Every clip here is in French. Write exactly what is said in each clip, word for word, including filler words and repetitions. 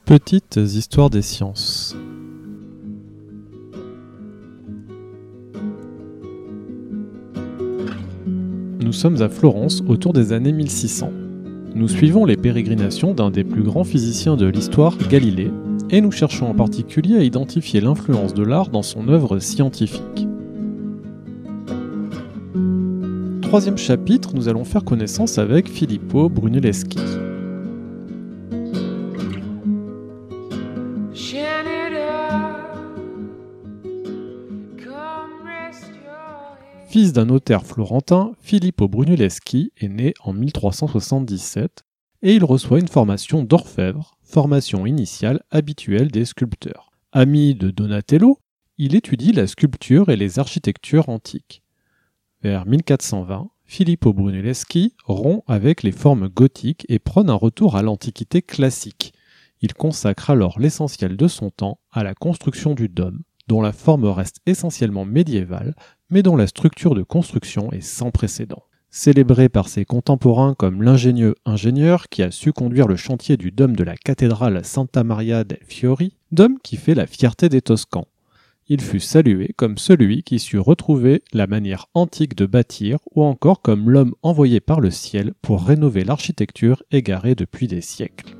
Petites histoires des sciences. Nous sommes à Florence autour des années mille six cents. Nous suivons les pérégrinations d'un des plus grands physiciens de l'histoire, Galilée, et nous cherchons en particulier à identifier l'influence de l'art dans son œuvre scientifique. Troisième chapitre, nous allons faire connaissance avec Filippo Brunelleschi. Fils d'un notaire florentin, Filippo Brunelleschi est né en mille trois cent soixante-dix-sept et il reçoit une formation d'orfèvre, formation initiale habituelle des sculpteurs. Ami de Donatello, il étudie la sculpture et les architectures antiques. Vers mille quatre cent vingt, Filippo Brunelleschi rompt avec les formes gothiques et prône un retour à l'Antiquité classique. Il consacre alors l'essentiel de son temps à la construction du dôme, dont la forme reste essentiellement médiévale, mais dont la structure de construction est sans précédent. Célébré par ses contemporains comme l'ingénieux ingénieur qui a su conduire le chantier du dôme de la cathédrale Santa Maria del Fiori, dôme qui fait la fierté des Toscans. Il fut salué comme celui qui sut retrouver la manière antique de bâtir ou encore comme l'homme envoyé par le ciel pour rénover l'architecture égarée depuis des siècles.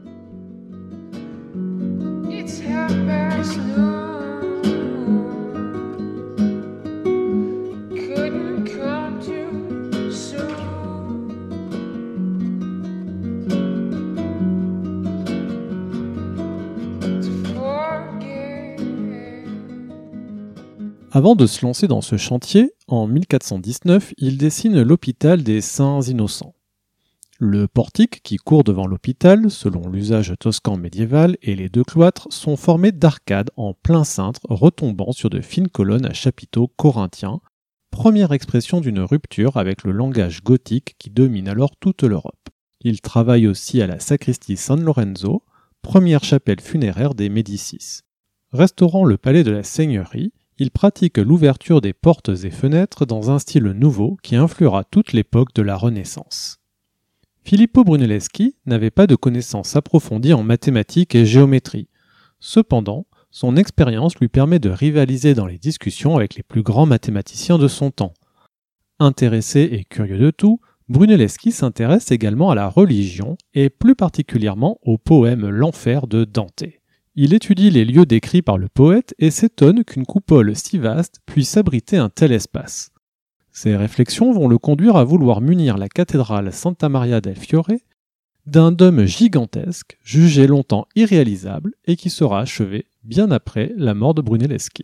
Avant de se lancer dans ce chantier, en mille quatre cent dix-neuf, il dessine l'hôpital des Saints Innocents. Le portique qui court devant l'hôpital, selon l'usage toscan médiéval, et les deux cloîtres sont formés d'arcades en plein cintre retombant sur de fines colonnes à chapiteaux corinthiens, première expression d'une rupture avec le langage gothique qui domine alors toute l'Europe. Il travaille aussi à la sacristie San Lorenzo, première chapelle funéraire des Médicis. Restaurant le palais de la Seigneurie, il pratique l'ouverture des portes et fenêtres dans un style nouveau qui influera toute l'époque de la Renaissance. Filippo Brunelleschi n'avait pas de connaissances approfondies en mathématiques et géométrie. Cependant, son expérience lui permet de rivaliser dans les discussions avec les plus grands mathématiciens de son temps. Intéressé et curieux de tout, Brunelleschi s'intéresse également à la religion et plus particulièrement au poème L'Enfer de Dante. Il étudie les lieux décrits par le poète et s'étonne qu'une coupole si vaste puisse abriter un tel espace. Ces réflexions vont le conduire à vouloir munir la cathédrale Santa Maria del Fiore d'un dôme gigantesque, jugé longtemps irréalisable et qui sera achevé bien après la mort de Brunelleschi.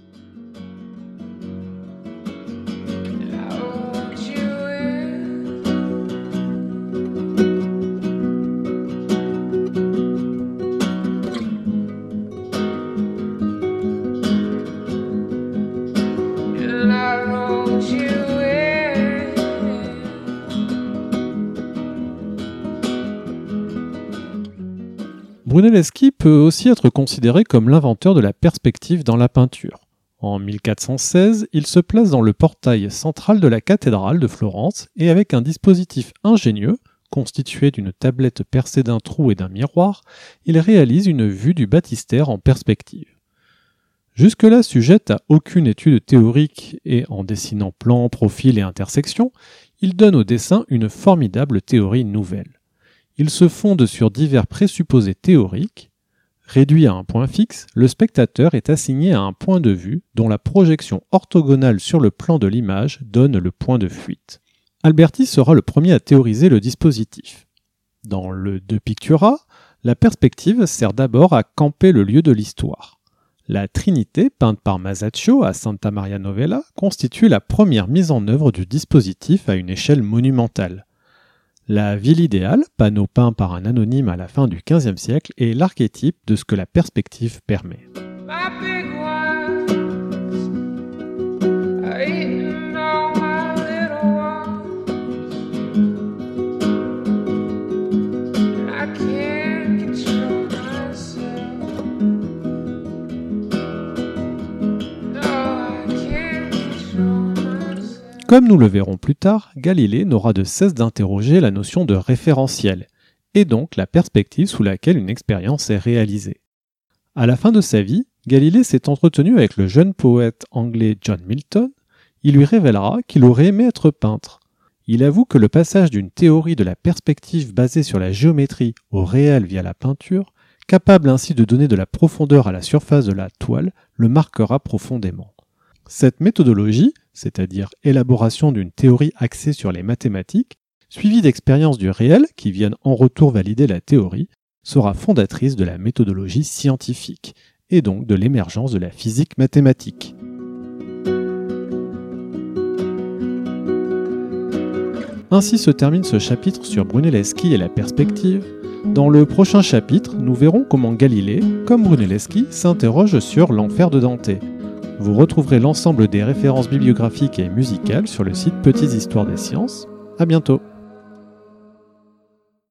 Brunelleschi peut aussi être considéré comme l'inventeur de la perspective dans la peinture. En mille quatre cent seize, il se place dans le portail central de la cathédrale de Florence et avec un dispositif ingénieux, constitué d'une tablette percée d'un trou et d'un miroir, il réalise une vue du baptistère en perspective. Jusque-là sujette à aucune étude théorique et en dessinant plans, profils et intersections, il donne au dessin une formidable théorie nouvelle. Il se fonde sur divers présupposés théoriques. Réduit à un point fixe, le spectateur est assigné à un point de vue dont la projection orthogonale sur le plan de l'image donne le point de fuite. Alberti sera le premier à théoriser le dispositif. Dans le De Pictura, la perspective sert d'abord à camper le lieu de l'histoire. La Trinité, peinte par Masaccio à Santa Maria Novella, constitue la première mise en œuvre du dispositif à une échelle monumentale. La ville idéale, panneau peint par un anonyme à la fin du quinzième siècle, est l'archétype de ce que la perspective permet. Comme nous le verrons plus tard, Galilée n'aura de cesse d'interroger la notion de référentiel, et donc la perspective sous laquelle une expérience est réalisée. À la fin de sa vie, Galilée s'est entretenu avec le jeune poète anglais John Milton. Il lui révélera qu'il aurait aimé être peintre. Il avoue que le passage d'une théorie de la perspective basée sur la géométrie au réel via la peinture, capable ainsi de donner de la profondeur à la surface de la toile, le marquera profondément. Cette méthodologie, c'est-à-dire élaboration d'une théorie axée sur les mathématiques, suivie d'expériences du réel qui viennent en retour valider la théorie, sera fondatrice de la méthodologie scientifique, et donc de l'émergence de la physique mathématique. Ainsi se termine ce chapitre sur Brunelleschi et la perspective. Dans le prochain chapitre, nous verrons comment Galilée, comme Brunelleschi, s'interroge sur l'enfer de Dante. Vous retrouverez l'ensemble des références bibliographiques et musicales sur le site Petites Histoires des Sciences. À bientôt.